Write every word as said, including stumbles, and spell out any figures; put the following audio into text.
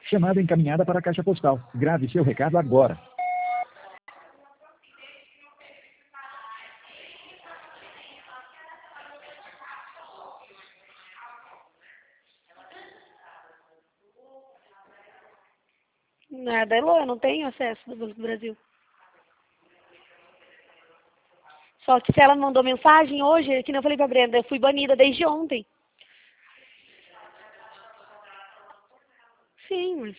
Chamada encaminhada para a caixa postal. Grave seu recado agora. Nada, Elô, eu não tenho acesso do Banco do Brasil. Só que se ela mandou mensagem hoje, que não eu falei pra Brenda, eu fui banida desde ontem. Sim, mas...